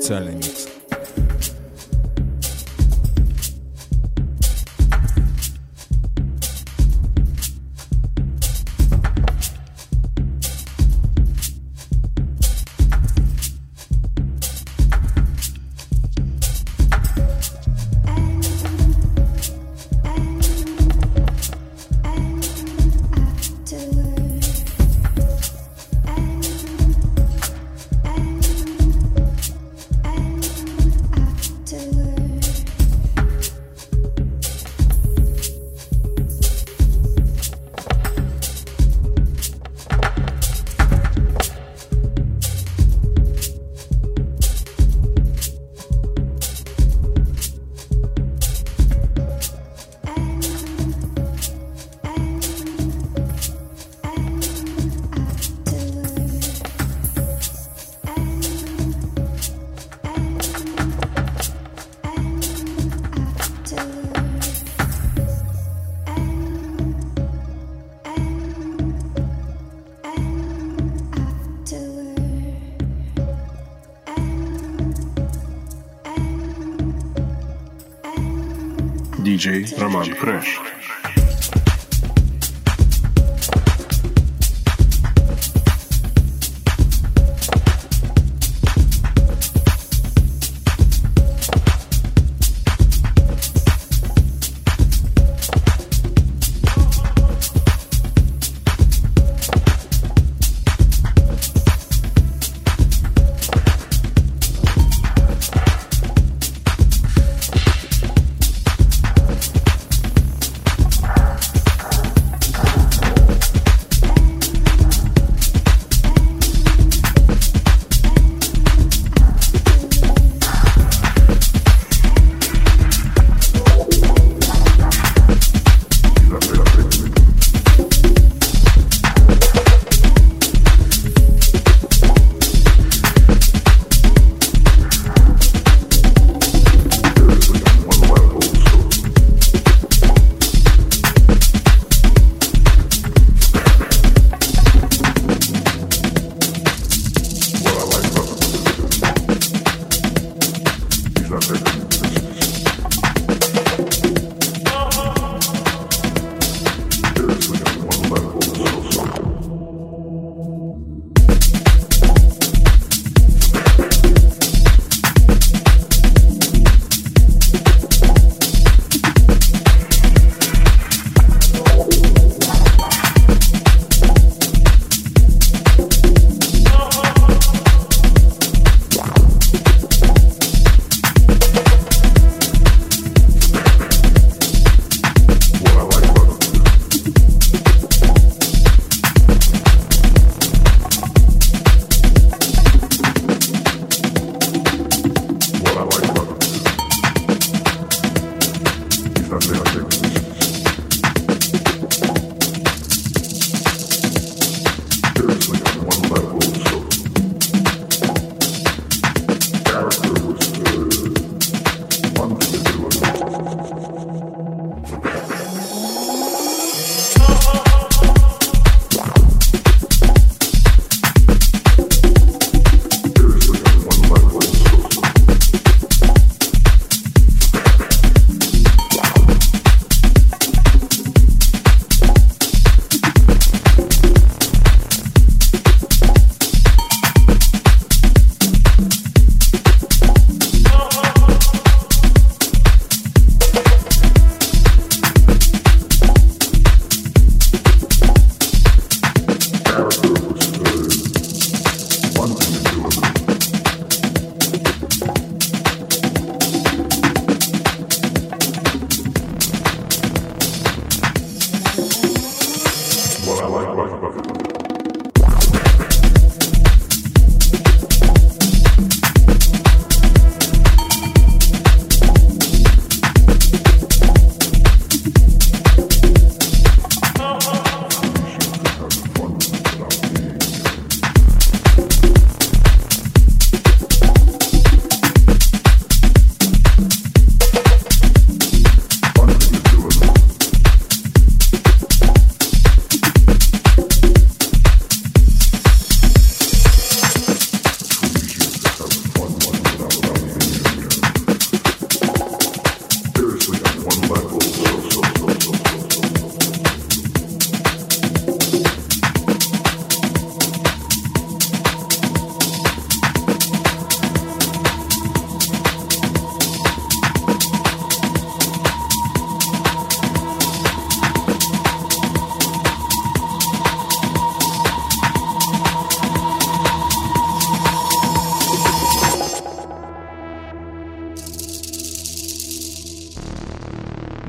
специальный микс. DJ Roman Fresh.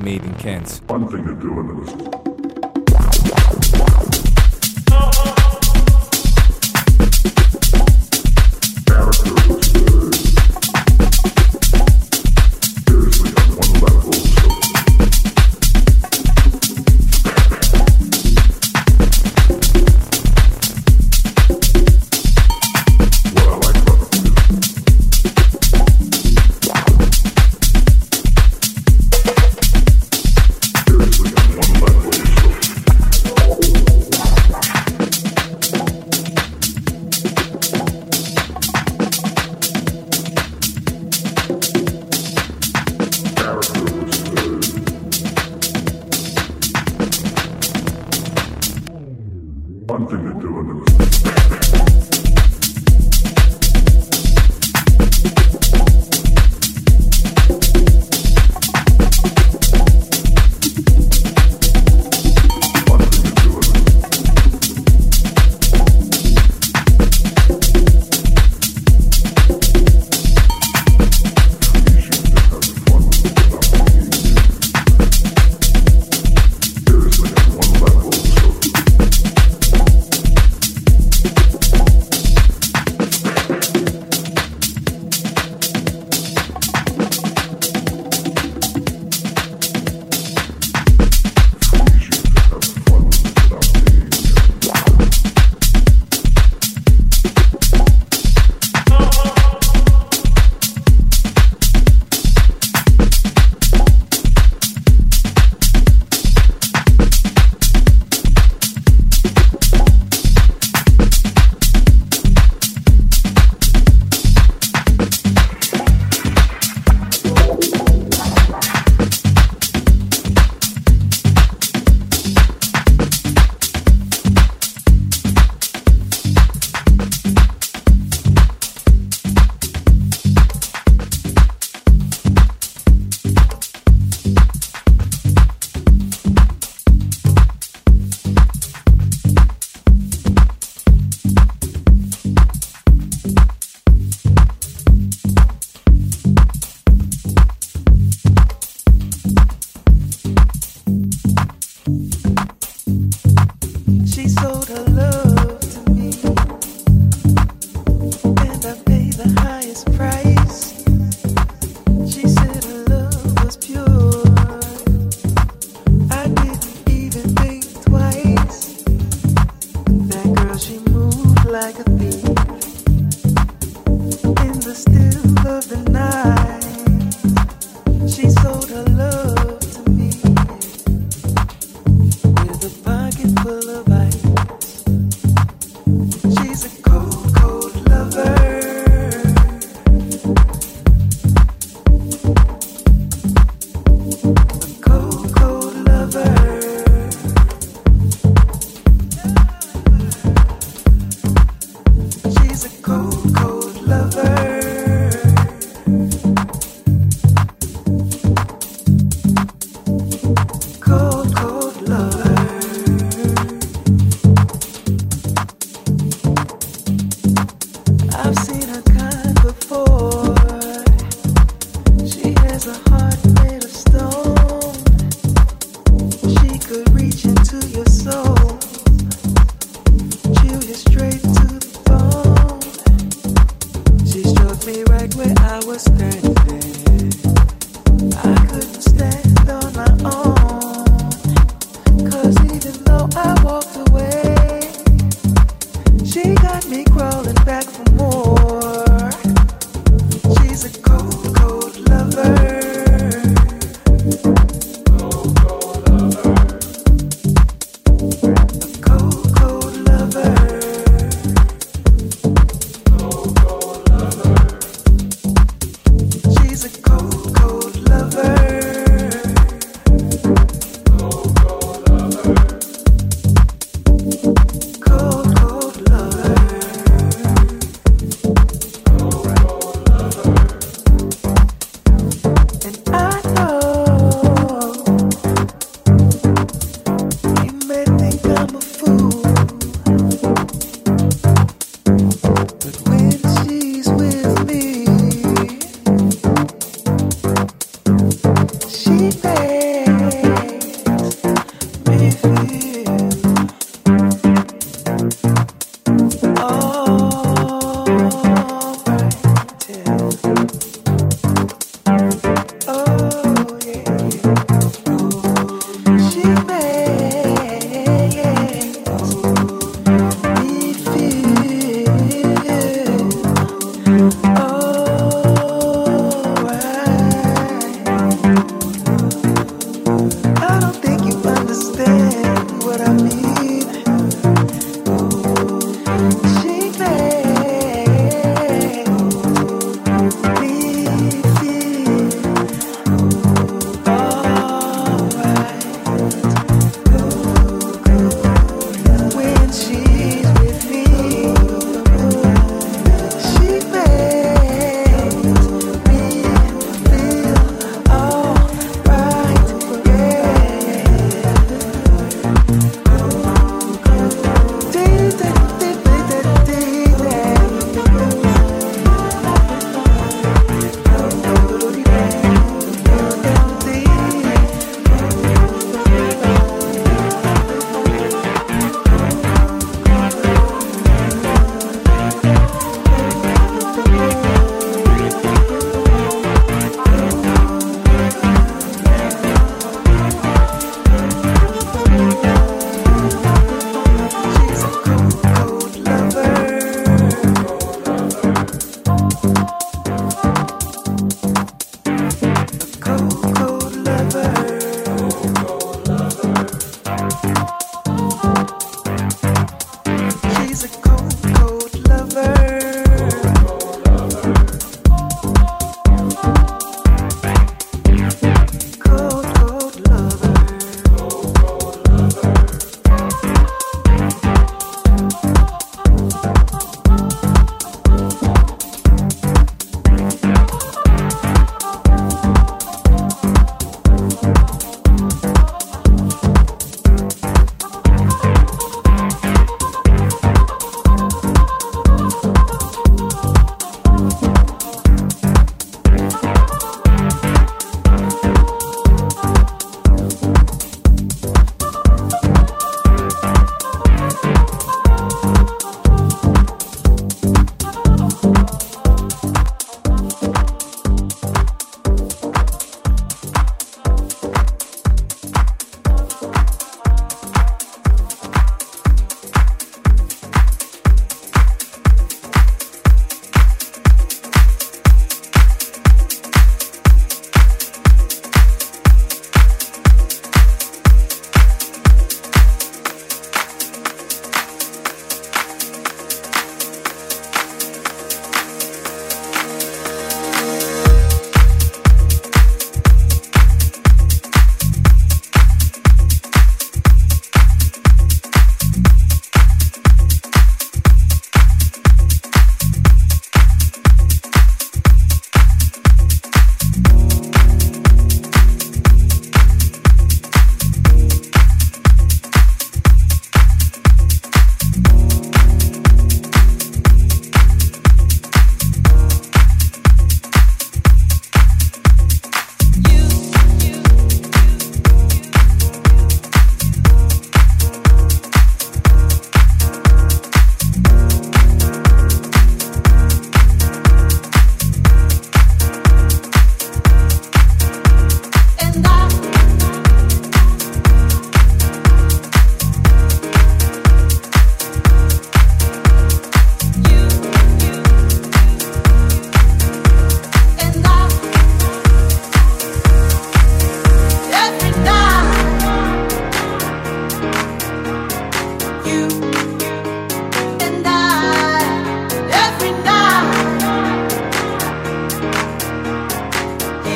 made in Kent. One thing to do in this. One thing to do in this.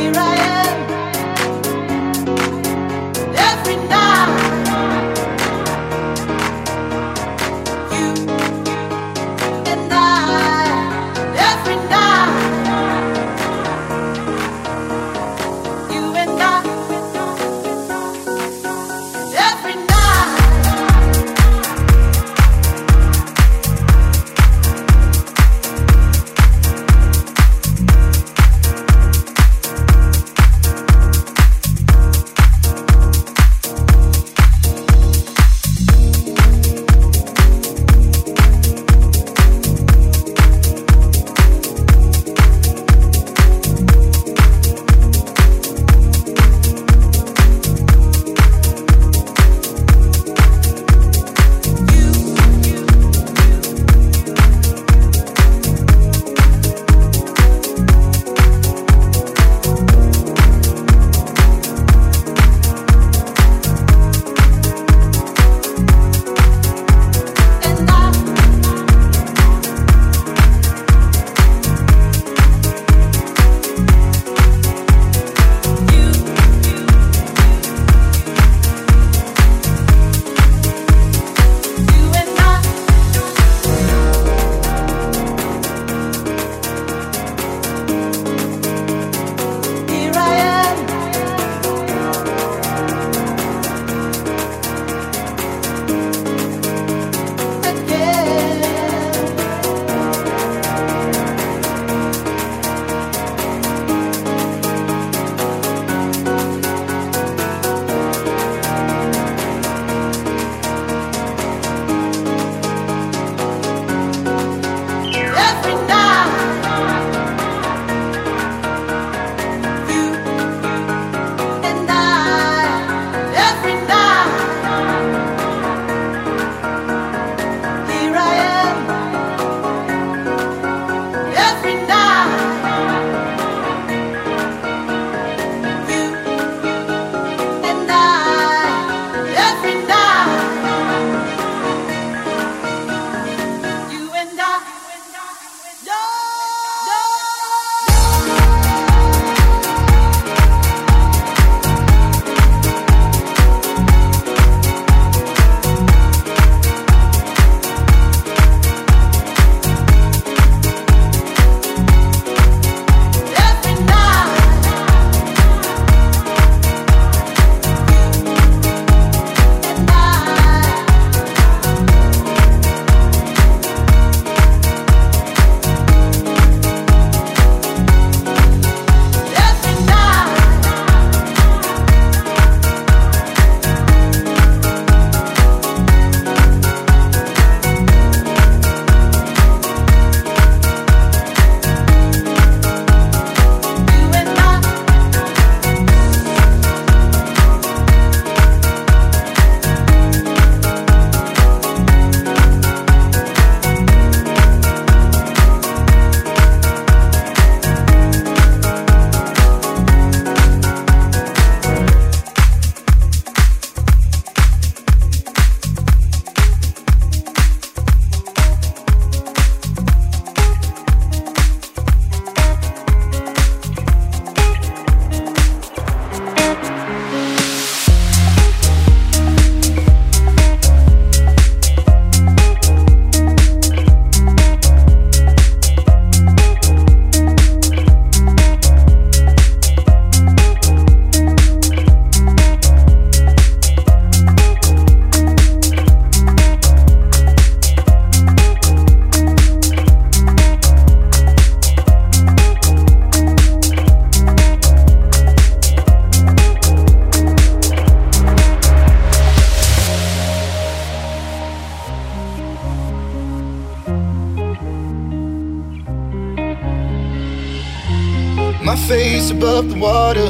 My face above the water.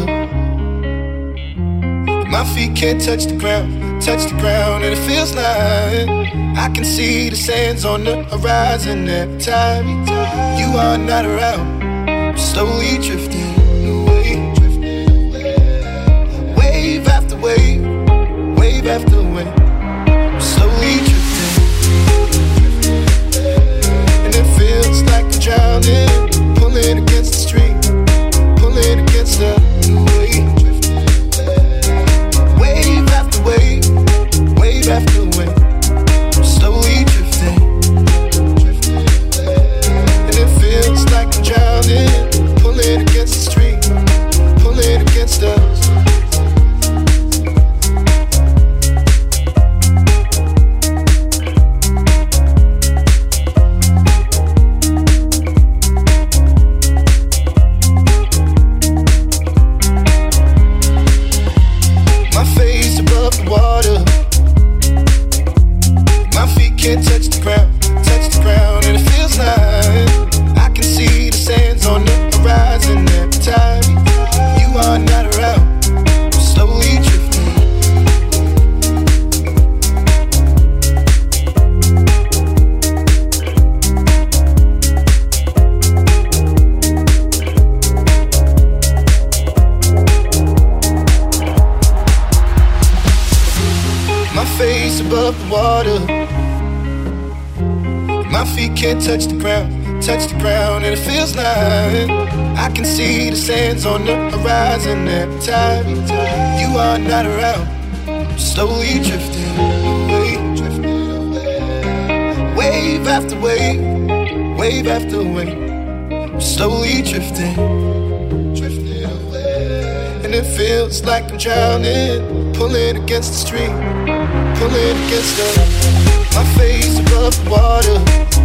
My feet can't touch the ground, and it feels like I can see the sands on the horizon every time you are not around. I'm slowly drifting away, wave after wave, wave after wave. I'm slowly drifting, and it feels like I'm drowning, pulling against the stream, pulling against the face above the water. My feet can't touch the ground, and it feels like I can see the sands on the horizon every time you are not around. I'm slowly drifting away, wave after wave, wave after wave. I'm slowly drifting away, and it feels like I'm drowning, pulling against the stream, pulling against my face above the water.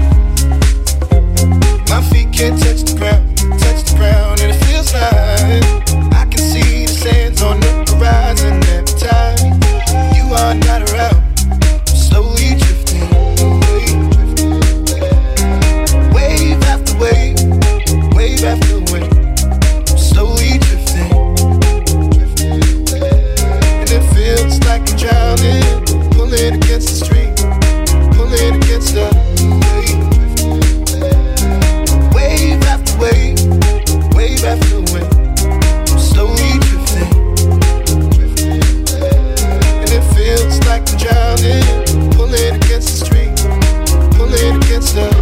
My feet can't touch the ground, and it feels like I can see the sands on the horizon every time you are not around. I'm slowly drifting away, wave after wave, wave after wave. I'm slowly drifting, and it feels like I'm drowning, pulling against the stream, pulling against the wave after wave, wave after wave. I'm slowly drifting, and it feels like I'm drowning, pulling against the stream, pulling against the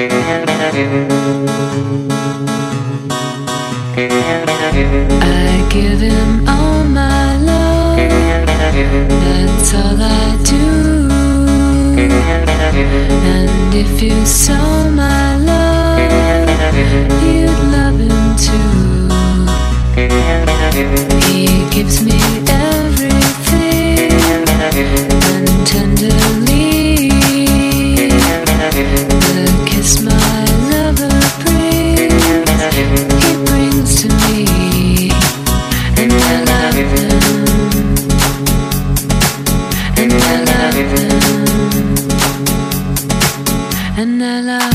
I give him all my love, that's all I do. And if you saw my love, you'd love him too. He gives me everything, and tenderly the kiss my lover brings, he brings to me, and I love him, and I love him, and I love.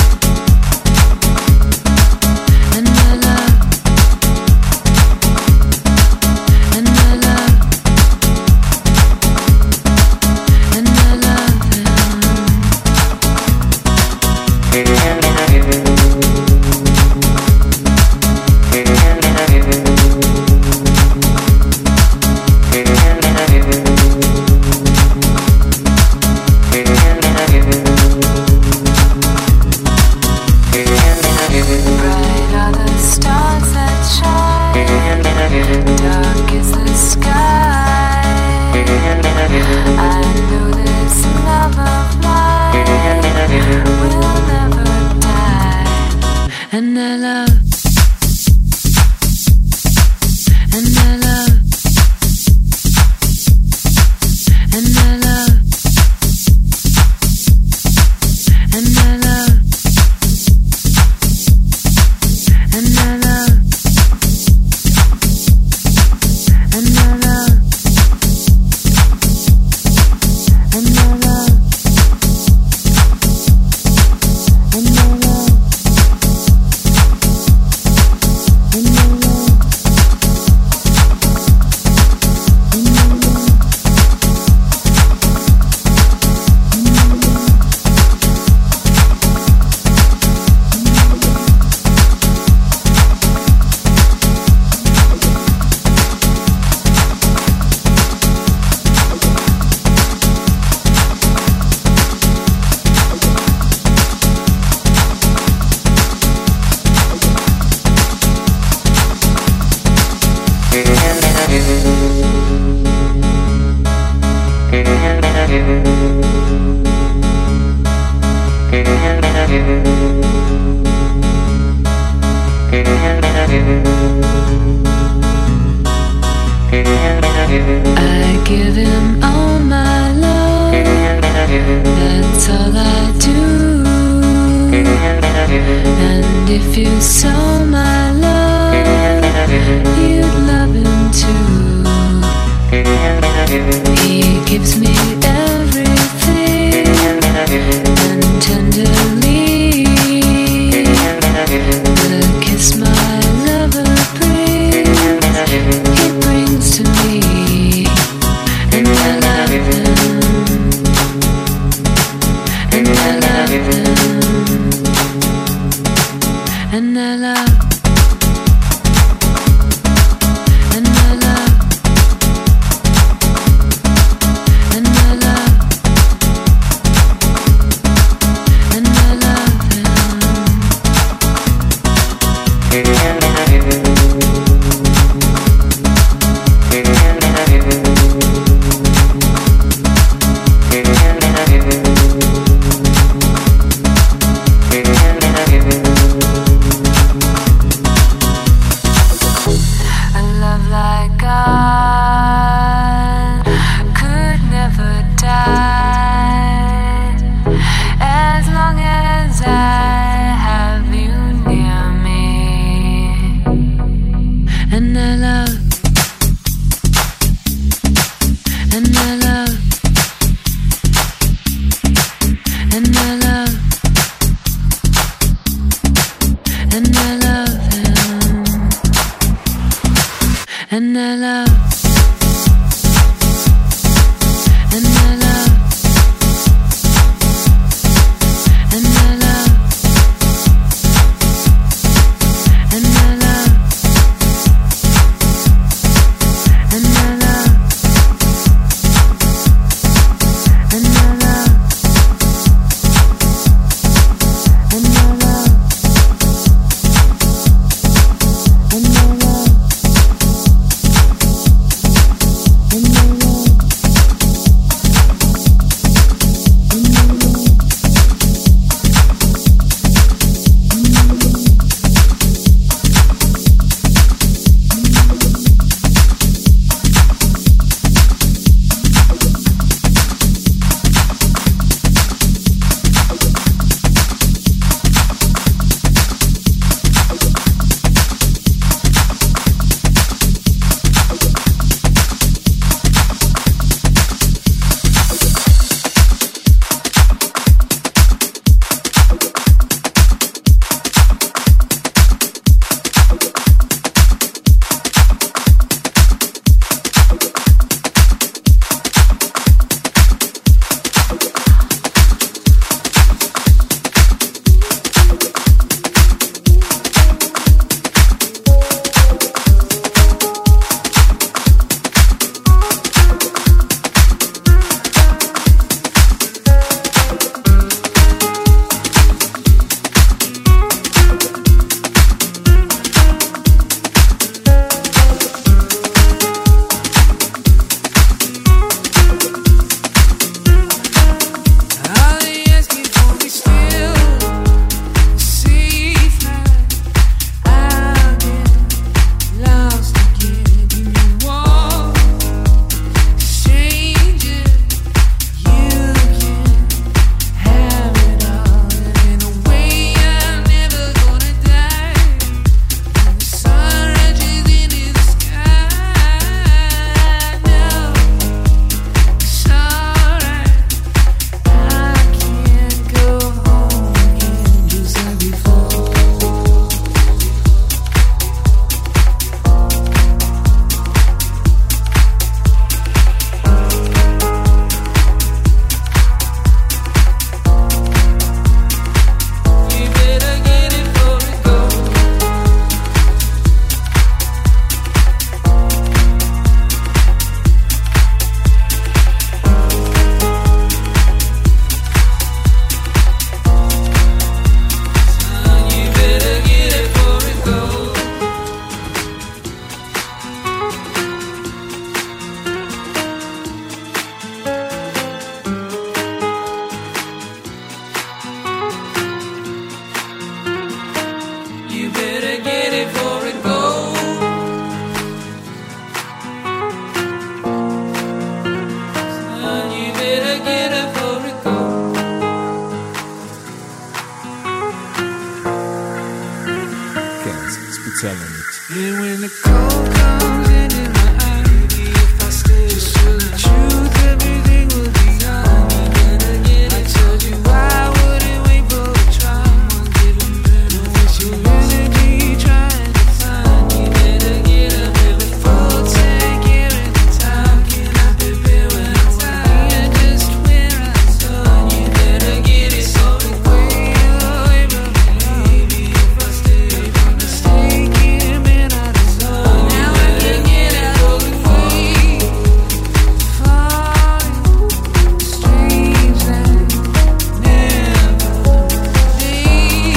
And I love, and I love, and I love, and I love, and I love, and I love, and I love, and I love. I give him all my love, that's all I do. And if you saw my love, you'd love him too. He gives me everything, and tenderly the kiss my lover brings, he brings to me, and I love him, and I love him, and I love. telling it. And when the cold comes into my eye, maybe if I stay just to the truth, everything will be fine. I told you I wouldn't wait for a try. Don't waste your energy trying to find. You better get up with a full tank here at the time. Can I prepare when I'm tired? Just where I start. You better get it so way away from me. Maybe if I stay, I'm gonna stay here, man, I don't know. Now I can get out of the way. Falling, strange and never be.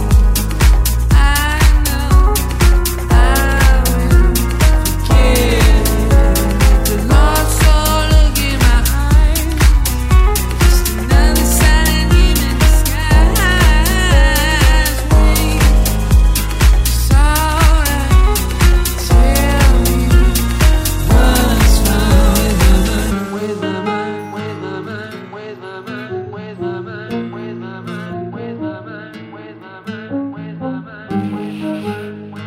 I know I will forget. The Lord's soul look in my eyes. Just another silent demon disguise. Wait, it's alright. Tell me what's wrong with my mind, with my mind, with my mind, with my mind, with my mind, with my mind, with my mind, with my mind, with my mind, with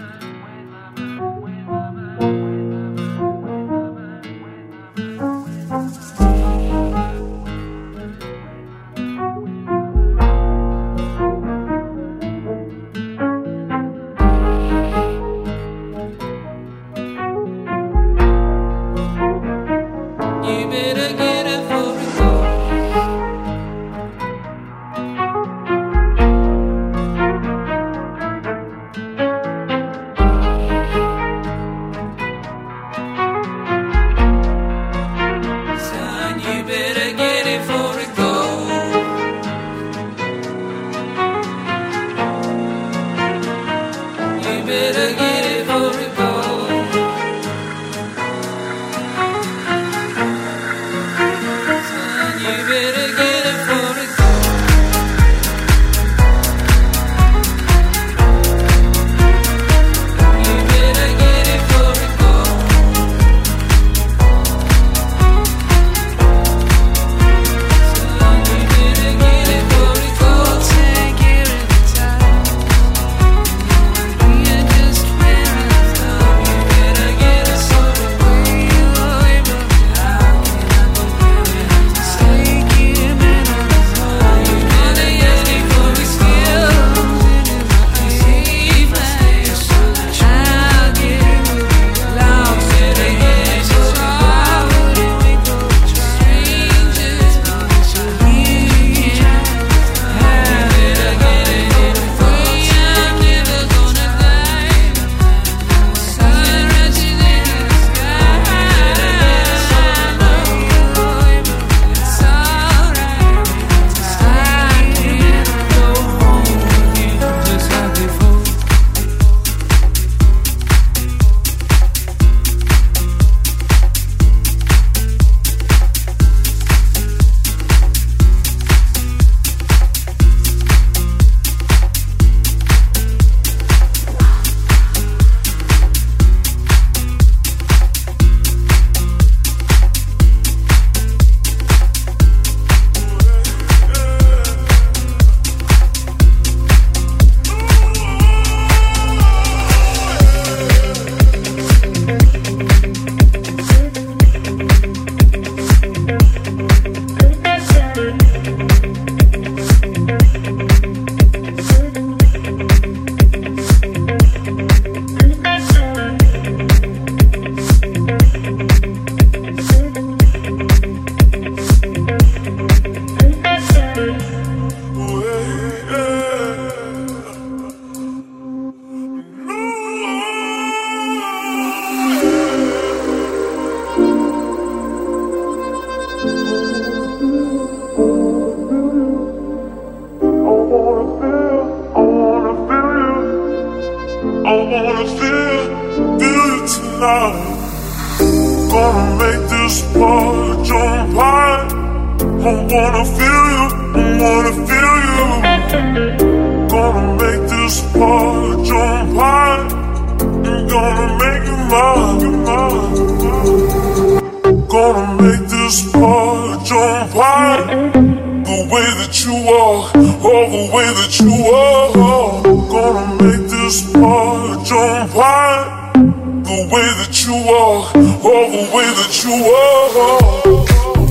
you better get it for a go. Son, you better get it for a go. You better get it for a go. Son, you better get it for a go. You better get it for a go. Son, you better get it for a go. Take care of the time. We are just where I stop. You better get it so way away from me. How can I go there when I'm stay here, man? I don't know. You better get it for the skills into my safe place. I'll get it lost in the edge. So I wouldn't wait for a strangers. So here, I better get it in a way I'm never gonna die. Sun rushing into the sky. It's alright. I can't go home again just like before. I wanna feel you tonight. Gonna make this part jump high. I wanna feel you, I wanna feel you. Gonna make this part jump high. I'm gonna make you mine, Gonna make this part jump high. The way that you walk, all the way that you walk. Gonna make this part jump that you walk, all the way that you walk.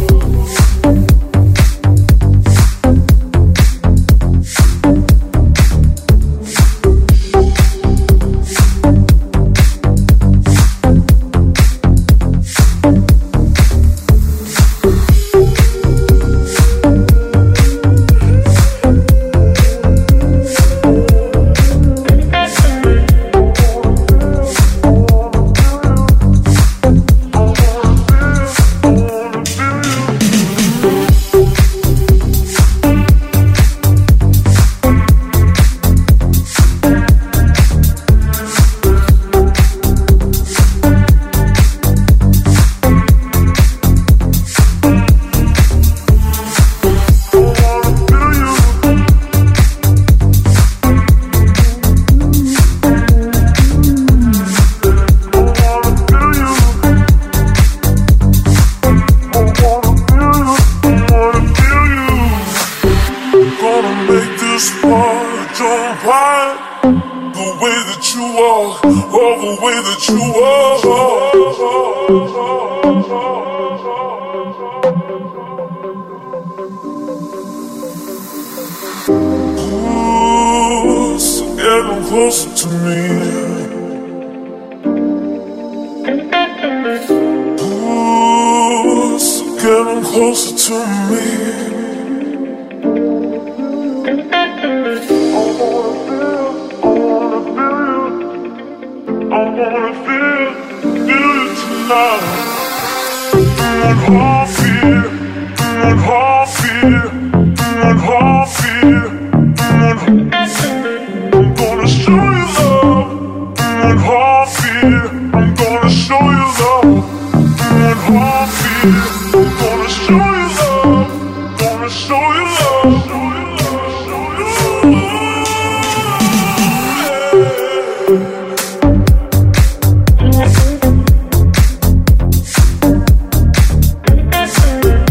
Closer to me. Ooh, so getting closer to me. I wanna feel you tonight. One heartbeat, one heartbeat, one heartbeat, one heartbeat. I'm gonna show you love. One heartbeat. I'm gonna show you love. One heartbeat. I'm gonna show you love. Gonna show you love. Show you love. Show you love. Yeah.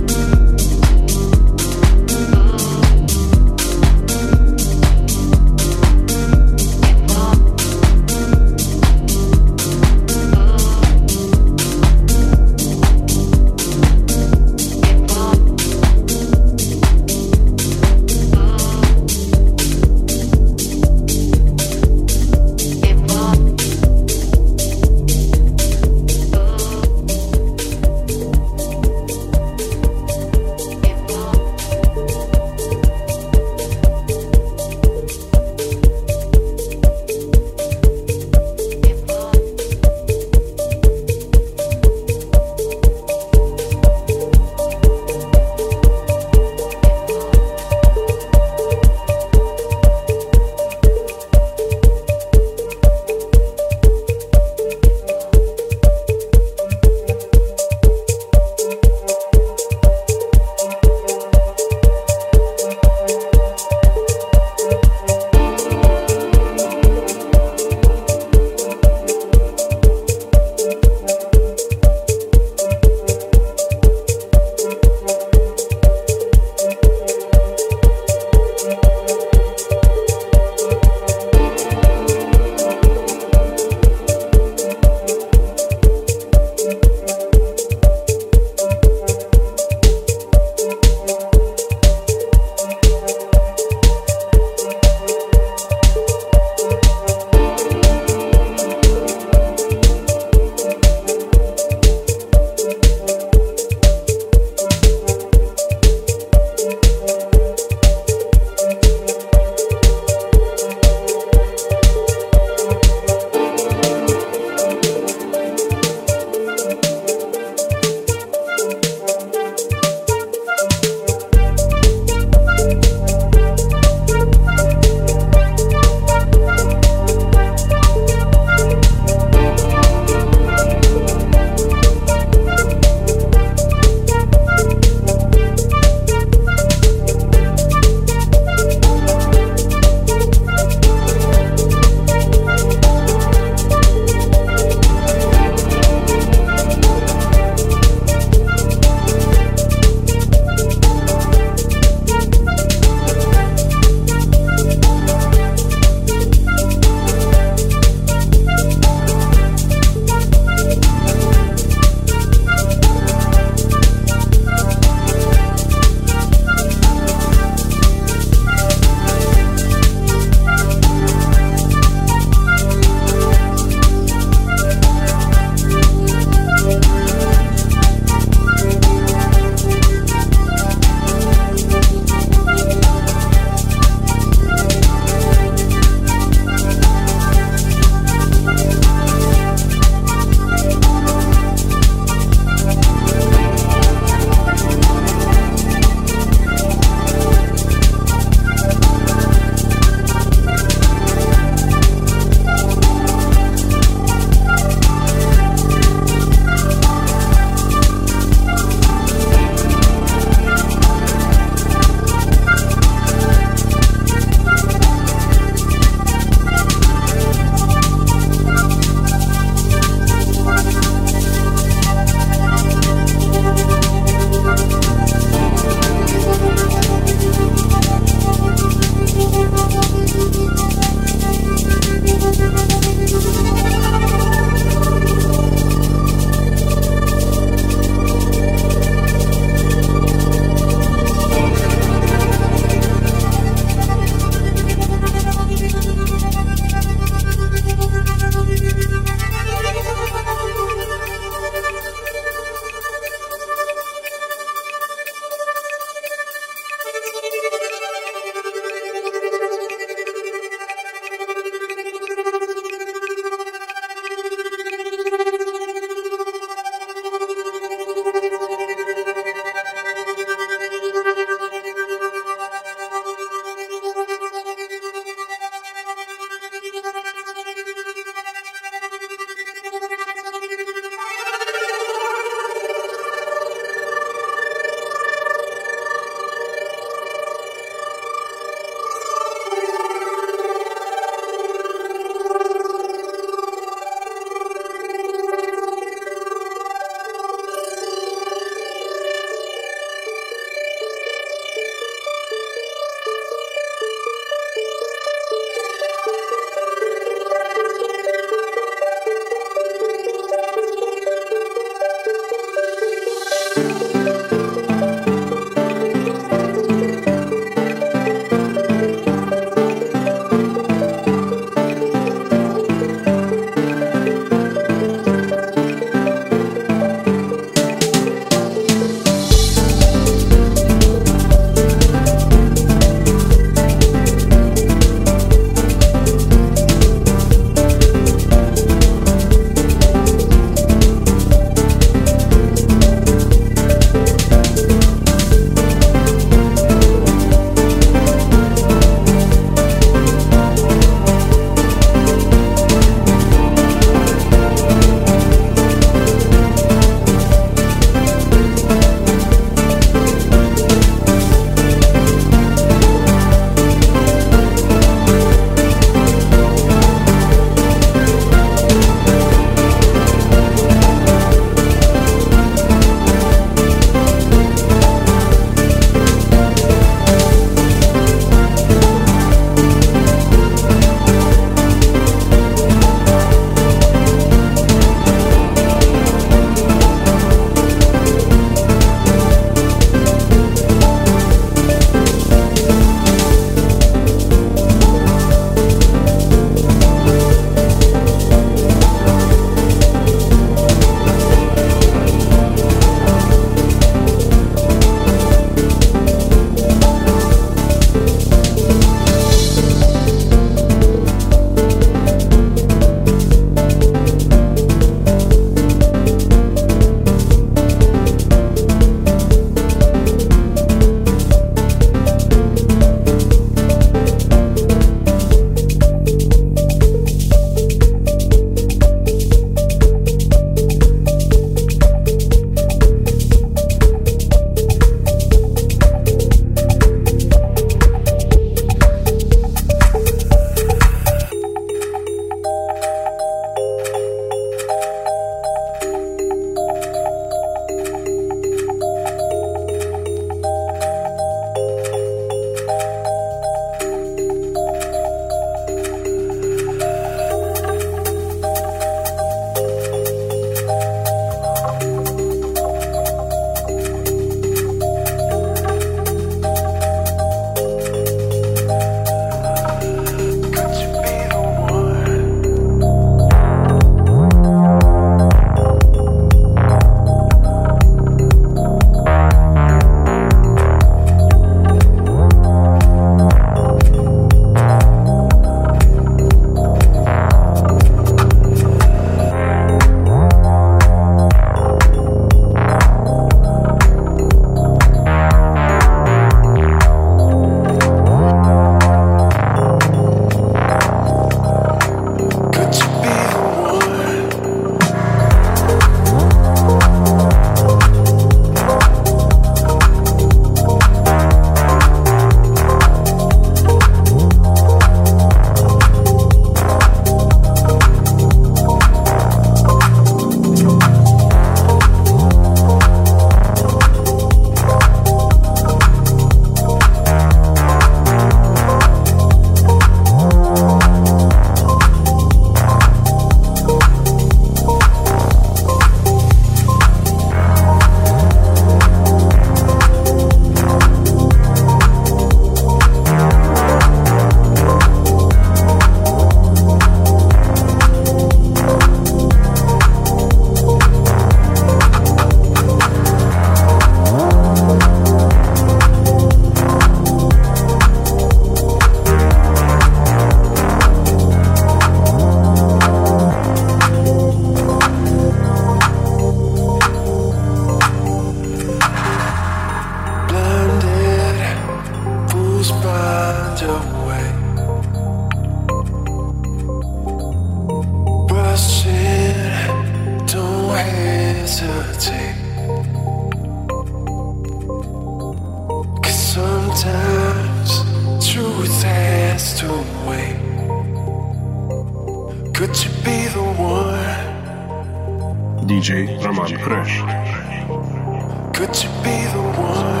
Could you be the one? DJ Roman Crash. Could you be the one?